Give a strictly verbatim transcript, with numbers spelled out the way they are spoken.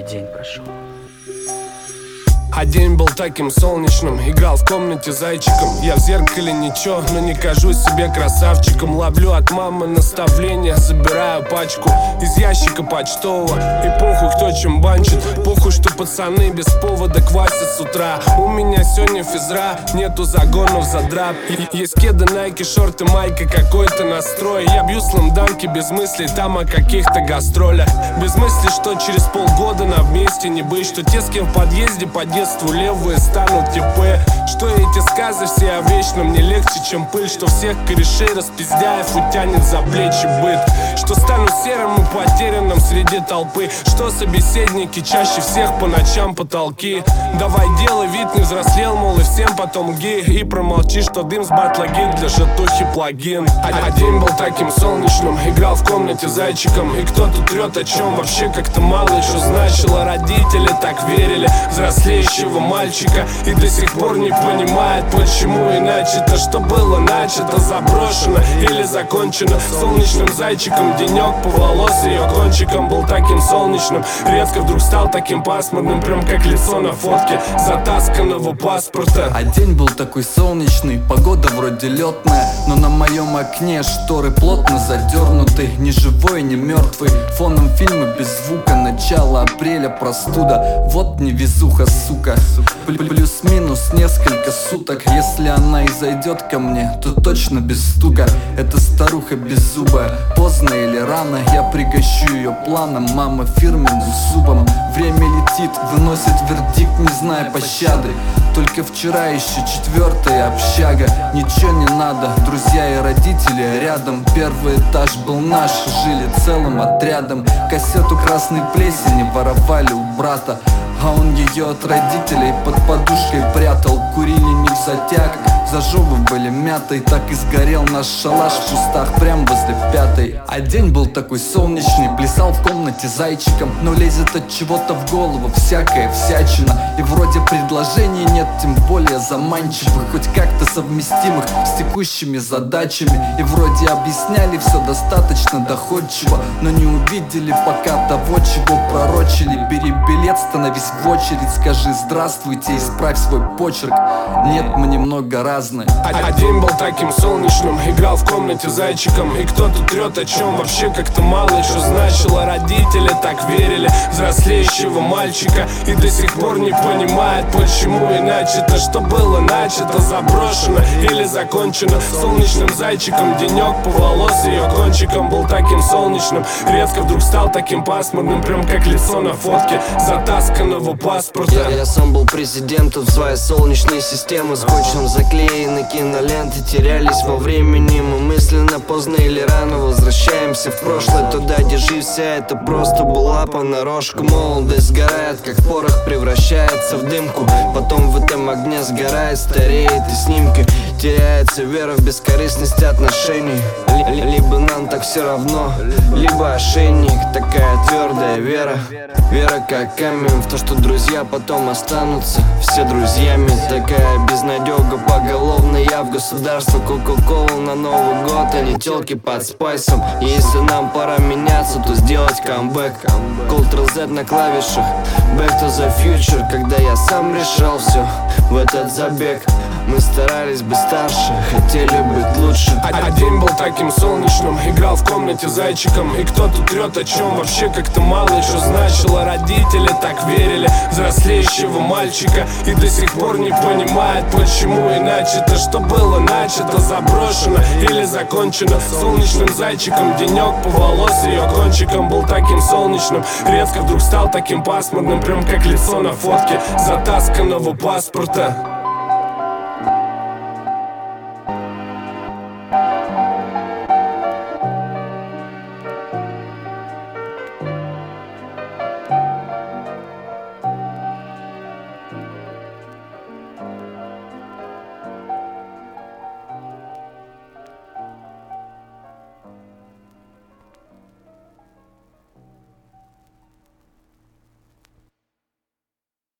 день прошел. А день был таким солнечным, играл в комнате зайчиком. Я в зеркале ничего, но не кажусь себе красавчиком. Ловлю от мамы наставления, забираю пачку из ящика почтового. И похуй, кто чем банчит, похуй, что пацаны без повода квасят с утра. У меня сегодня физра, нету загонов за драп. Есть кеды, найки, шорты, майка, какой-то настрой. Я бью сламданки без мыслей там о каких-то гастролях. Без мысли, что через полгода на вместе не быть. Что те, с кем в подъезде по детству левые станут типы. Что эти сказы все о вечном не легче, чем пыль. Что всех корешей распиздяев утянет за плечи быт. Что стану серым и потерянным среди толпы. Что собеседники чаще всех по ночам потолки. Давай делай вид, не взрослел, мол, и всем потом ги. И промолчи, что дым с батлаги для жатухи плагин. А, а день был таким солнечным, играл в комнате зайчиком. И кто тут трет о чем вообще как-то мало еще значило. Родители так верили взрослеющего мальчика и до сих пор не понимает, почему иначе-то. Что было начато, заброшено или закончено. Солнечным зайчиком денек по волос ее кончиком был таким солнечным. Резко вдруг стал таким пасмурным, прям как лицо на фотке затасканного паспорта. А день был такой солнечный, погода вроде летная, но на моем окне шторы плотно задернуты. Ни живой, ни мертвый, фоном фильмы без звука. Начало апреля, простуда, вот невезуха, сука. Плюс-минус несколько суток. Если она и зайдет ко мне, то точно без стука. Эта старуха беззубая, поздно или рано я пригощу ее планом. Мама фирменным зубом. Время летит, выносит вердикт, не зная пощады. Только вчера еще четвертая общага. Ничего не надо, друзья и родители рядом. Первый этаж был наш, жили целым отрядом. Кассету красной плесени воровали у брата, а он ее от родителей под подушкой прятал. Курили не в затяг, зажевывали мятой. Так и сгорел наш шалаш в кустах прям возле пятой. А день был такой солнечный, плясал в комнате зайчиком. Но лезет от чего-то в голову всякая всячина. И вроде предложений нет, тем более заманчивых, хоть как-то совместимых с текущими задачами. И вроде объясняли все достаточно доходчиво, но не увидели пока того, чего пророчили. Бери билет, становись в очередь, скажи здравствуйте, исправь свой почерк. Нет, мы немного разные. А, а день был таким солнечным, играл в комнате зайчиком. И кто тут трет о чем вообще как-то мало еще значило. Родители так верили взрослеющего мальчика и до сих пор не понимает, почему иначе-то. Что было начато, заброшено или закончено. Солнечным зайчиком денек по волос ее кончиком был таким солнечным. Резко вдруг стал таким пасмурным, прям как лицо на фотке затасканного паспорта. Я, я сам был президентом своей солнечной системы. Скотчем заклеены киноленты терялись во времени. Мы мысленно поздно или рано возвращаемся в прошлое, туда, где жизнь вся это просто была понарошку. Молодость сгорает, как порох превращается в дымку. Потом в этом огне сгорает, стареет и снимки. Теряется вера в бескорыстность отношений. Л- либо нам так все равно, либо ошейник. Такая твердая вера, вера как камень в то, что друзья потом останутся все друзьями. Такая безнадега поголовно. Я в государство, кока-колу на Новый год, а не телки под спайсом. И если нам пора меняться, то сделать камбэк. Ctrl Z на клавишах, back to the future. Когда я сам решал все в этот забег, мы старались быть старше, хотели быть лучше. А, а день был таким солнечным, играл в комнате зайчиком. И кто тут трет о чем вообще как-то мало еще значило. Родители так верили взрослеющего мальчика и до сих пор не понимает, почему иначе-то. Что было начато, заброшено или закончено. Солнечным зайчиком денек по волос ее кончиком был таким солнечным. Резко вдруг стал таким пасмурным, прям как лицо на фотке затасканного паспорта.